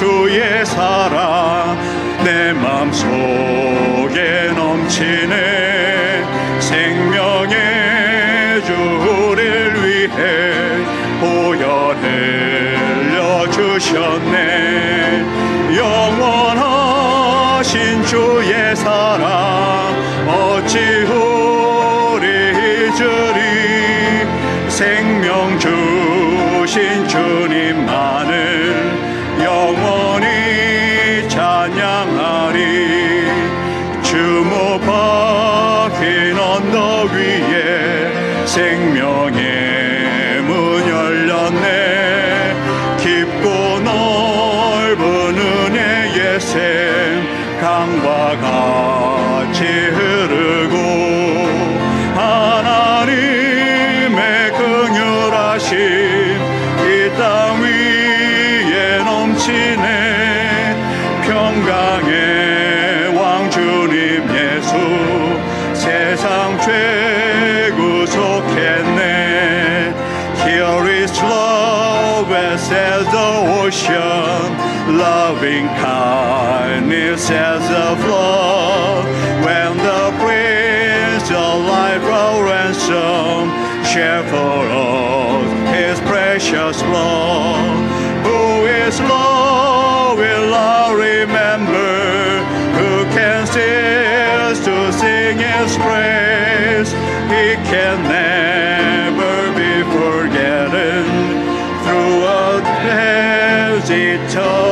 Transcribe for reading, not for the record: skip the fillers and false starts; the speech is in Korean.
주의 사랑 내 맘속에 넘치네. 생명의 주를 위해 보혈 흘려 주셨네. 영원하신 주의 사랑 어찌 우리 잊으리. 생명 주신 주님만을 영원히 찬양하리. 주목 박힌 언덕 위에 생명의 문 열렸네. 깊고 넓은 은혜의 샘 강과 같이 흐르고 하나님의 긍휼하심 이 땅 위에 넘치네. 평강의 왕 주님 예수 세상 죄 구속했네. Here is love as the ocean, loving kindness as the flood. When the Prince of Life our ransom shed for us His precious blood. Who is Lord will I remember, who can cease to sing His praise. He can never be forgotten throughout His eternity.